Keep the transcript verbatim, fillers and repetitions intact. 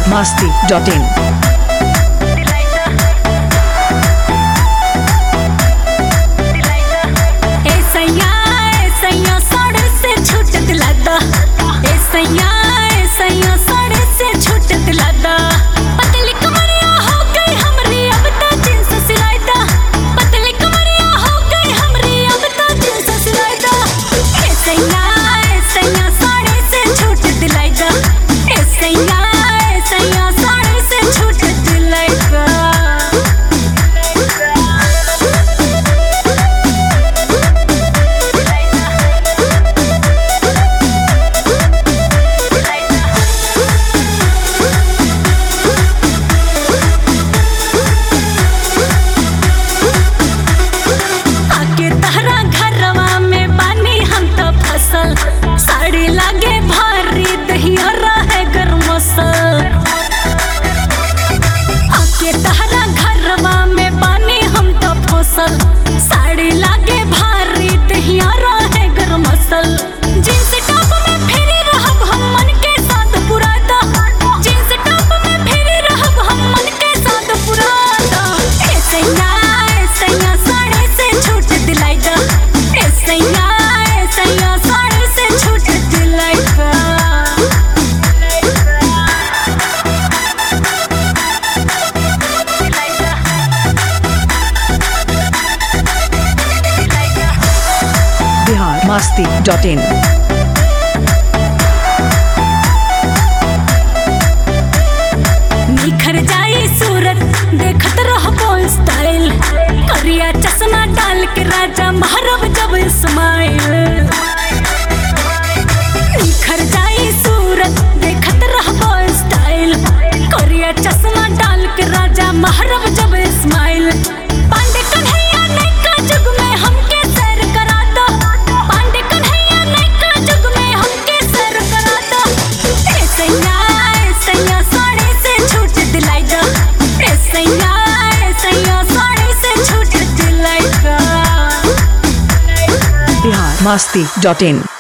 masti dot in. Sari लागे भारी दहिया रहे गरमसल आके तहरा घरवा में बानी हम तो फसल। साड़ी लागे भारी दहिया रहे गरमसल। जींस टॉप में फेरी रहब हम मन के साथ पुरादा। जींस टॉप में फेरी रहब हम मन के साथ पुरादा। ए सैया ए सैया साड़ी से छूट दिलाई दा। ए सैया ए सैया साड़ी से छूट दिलाई दा। Bihar masti dot in. निखर जाई सूरत देखत रहबो स्टाइल। करिया चश्मा डाल के राजा मारब जब स्माइल। निखर जाई सूरत देखत रहबो स्टाइल। करिया चश्मा डाल के राजा मारब जब स्माइल। पांडे कन्हैया नैका जुग में हमके सैर करा दो। पांडे कन्हैया नैका जुग में हमके सैर करा दो। ए सैया ए सैया साड़ी से छूट दिलाई दा। ए सैया ए सैया साड़ी से छूट दिलाई दा। Bihar masti dot in.